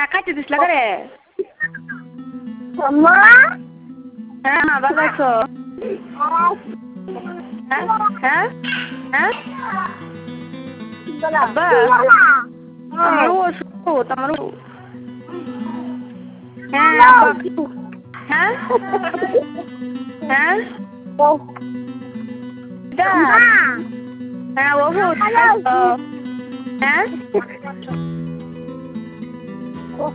খাইতে দিসলা করে হ্যাঁ মা ভালো আছো হ্যাঁ হ্যাঁ হ্যাঁ আব্বা আমারও ওষুধ আমারও হ্যাঁ আব্বা হ্যাঁ হ্যাঁ হ্যাঁ ওষুধ হ্যাঁ